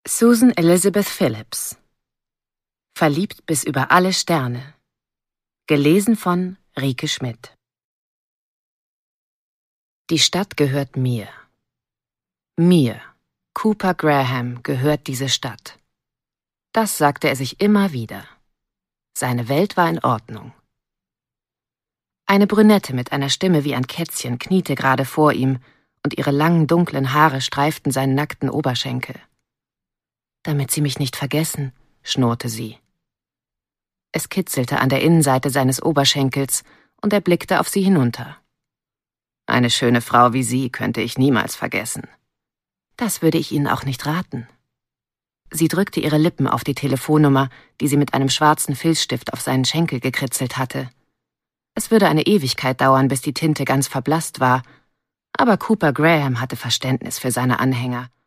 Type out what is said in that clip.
Susan Elizabeth Phillips. Verliebt bis über alle Sterne. Gelesen von Rike Schmidt. Die Stadt gehört mir. Mir, Cooper Graham, gehört diese Stadt. Das sagte er sich immer wieder. Seine Welt war in Ordnung. Eine Brünette mit einer Stimme wie ein Kätzchen kniete gerade vor ihm, und ihre langen, dunklen Haare streiften seinen nackten Oberschenkel. »Damit Sie mich nicht vergessen«, schnurrte sie. Es kitzelte an der Innenseite seines Oberschenkels, und er blickte auf sie hinunter. »Eine schöne Frau wie Sie könnte ich niemals vergessen.« »Das würde ich Ihnen auch nicht raten.« Sie drückte ihre Lippen auf die Telefonnummer, die sie mit einem schwarzen Filzstift auf seinen Schenkel gekritzelt hatte. Es würde eine Ewigkeit dauern, bis die Tinte ganz verblasst war, aber Cooper Graham hatte Verständnis für seine Anhänger.